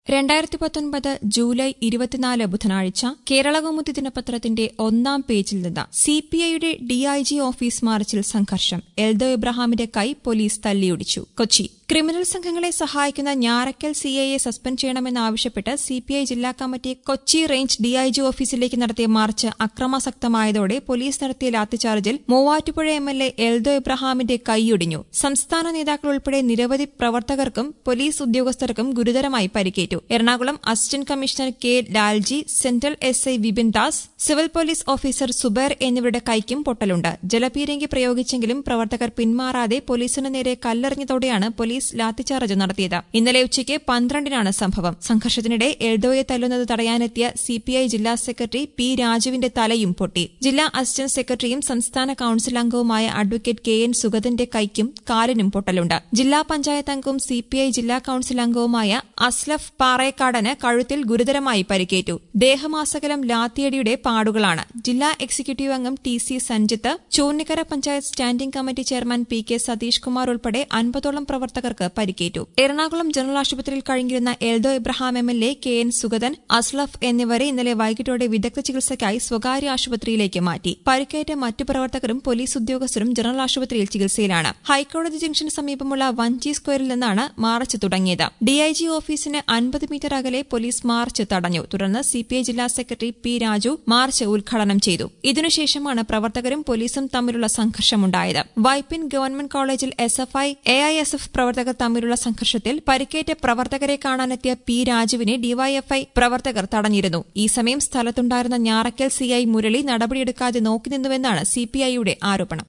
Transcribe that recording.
2019 July 24 ബുധനാഴ്ച കേരളകൗമുദി ദിനപത്രത്തിന്റെ ഒന്നാം പേജിൽ നിന്ന് സിപിഐയുടെ ഡിഐജി ഓഫീസ് മാർച്ചിൽ സംഘർഷം. എൽദോ എബ്രഹാമിന്റെ കൈ പോലീസ് തല്ലിയൊടിച്ചു. കൊച്ചി ക്രിമിനൽ സംഘങ്ങളെ സഹായിക്കുന്ന ഞാറയ്ക്കൽ സിഐയെ സസ്പെൻഡ് ചെയ്യണമെന്നാവശ്യപ്പെട്ട് സിപിഐ ജില്ലാ കമ്മിറ്റി കൊച്ചി റേഞ്ച് ഡിഐജി ഓഫീസിലേക്ക് നടത്തിയ മാർച്ച് അക്രമാസക്തമായതോടെ പോലീസ് നടത്തിയ ലാത്തിചാർജിൽ മൂവാറ്റുപുഴ എംഎൽഎ എൽദോ എബ്രഹാമിന്റെ കൈയൊടിഞ്ഞു. സംസ്ഥാന നേതാക്കൾ ഉൾപ്പെടെ നിരവധി പ്രവർത്തകർക്കും പോലീസ് ഉദ്യോഗസ്ഥർക്കും ഗുരുതരമായി പരിക്കേറ്റു. Ernakulam assistant commissioner K Lalji, central SI Vipin Das, civil police officer Subair എന്നിവരുടെ കൈക്കും പൊട്ടലുണ്ട്. ജലപീരങ്കി പ്രയോഗിച്ചെങ്കിലും പ്രവർത്തകർ പിന്മാറാതെ പോലീസിന് നേരെ കല്ലെറിഞ്ഞതോടെയാണ് പോലീസ് ലാത്തിചാർജ് നടത്തിയത്. ഇന്നലെ ഉച്ചയ്ക്ക് 12-നാണ് സംഭവം. സംഘർഷത്തിനിടെ എൽദോയെ തല്ലുന്നത് തടയാനെത്തിയ സിപിഐ ജില്ലാ സെക്രട്ടറി പി രാജുവിന്റെ തലയും പൊട്ടി. ജില്ലാ അസിസ്റ്റന്റ് സെക്രട്ടറിയും സംസ്ഥാന കൌൺസിൽ അംഗവുമായ അഡ്വക്കേറ്റ് കെ എൻ സുഗതന്റെ കൈക്കും കാലിനും പൊട്ടലുണ്ട്. ജില്ലാ പഞ്ചായത്ത് അംഗവും സിപിഐ ജില്ലാ കൌൺസിൽ അംഗവുമായ അസ്ലഫ് പാറേക്കാടന് കഴുത്തിൽ ഗുരുതരമായി പരിക്കേറ്റു. ദേഹമാസകലം ലാത്തിയടിയുടെ പാടുകളാണ്. ജില്ലാ എക്സിക്യൂട്ടീവ് അംഗം T C Sanjith, Choornikkara panchayat standing committee chairman P K Satheesh Kumar ഉൾപ്പെടെ 50ഓളം പ്രവർത്തകർക്ക് പരിക്കേറ്റു. എറണാകുളം ജനറൽ ആശുപത്രിയിൽ കഴിഞ്ഞിരുന്ന Eldho Abraham MLA, K N Sugathan, Aslaf എന്നിവരെ ഇന്നലെ വൈകിട്ടോടെ വിദഗ്ധ ചികിത്സയ്ക്കായി സ്വകാര്യ ആശുപത്രിയിലേക്ക് മാറ്റി. പരിക്കേറ്റ മറ്റു പ്രവർത്തകരും പോലീസ് ഉദ്യോഗസ്ഥരും ജനറൽ ആശുപത്രിയിൽ ചികിത്സയിലാണ്. ഹൈക്കോടതി ജംഗ്ഷന് സമീപമുള്ള വഞ്ചി സ്ക്വയറിൽ നിന്നാണ് മാർച്ച് തുടങ്ങിയത്. ഡിഐജി ഓഫീസിന് 50 മീറ്റർ അകലെ പോലീസ് മാർച്ച് തടഞ്ഞു. തുടർന്ന് സിപിഐ ജില്ലാ സെക്രട്ടറി പി രാജു മാർച്ച് ഉദ്ഘാടനം ചെയ്തു. ഇതിനുശേഷമാണ് പ്രവർത്തകരും പോലീസും തമ്മിലുള്ള സംഘർഷമുണ്ടായത്. വൈപ്പിൻ ഗവൺമെന്റ് കോളേജിൽ എസ്എഫ്ഐ എഐഎസ്എഫ് പ്രവർത്തകർ തമ്മിലുള്ള സംഘർഷത്തിൽ പരിക്കേറ്റ പ്രവർത്തകരെ കാണാനെത്തിയ പി രാജുവിനെ ഡിവൈഎഫ്ഐ പ്രവർത്തകർ തടഞ്ഞിരുന്നു. ഈ സമയം സ്ഥലത്തുണ്ടായിരുന്ന ഞാറയ്ക്കൽ സിഐ മുരളി നടപടിയെടുക്കാതെ നോക്കിനിന്നുവെന്നാണ് സിപിഐയുടെ ആരോപണം.